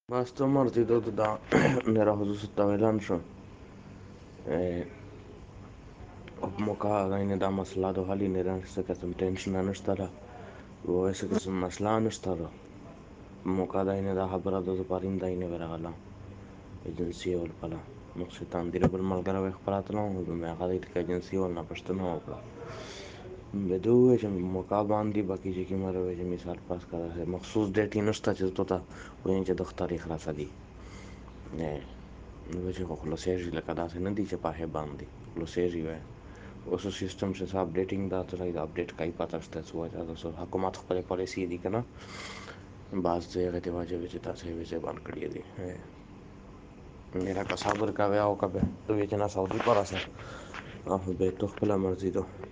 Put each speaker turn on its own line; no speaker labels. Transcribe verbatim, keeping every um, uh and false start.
بس مرتي دو da nera huzusta velancho e moka gaine da maslado hali nera se kasum tension anustara wo ese kasum masla anustara moka daine da habra do parin daine veragala agency wal pala مقصد دير بالمالقرا ويخبراتنا وما قضيت كاجنسي ولا بشتنا وبلا بدو جم موقع باندي باقي جي की मरे वजह मिसाल पास करा है मखसूस डेटी नस्ता चीज तो था वहीं जे दख्तारी खरासा दी ne वजह को खलसेजी लकदा से नदी चे पाहे बांदी खलसेजी वे उस सिस्टम से सब अपडेटिंग दा तो लाइक अपडेट काई पता स्टे सो जा तो सो हुकूमत खपले पॉलिसी दी कना बाज से गते वाजे वजह ता से वजह बान कड़ी दी है मेरा का साबर का वे आओ का बे तो ये जना सऊदी पर आसे आ बे तो खपला मर्जी तो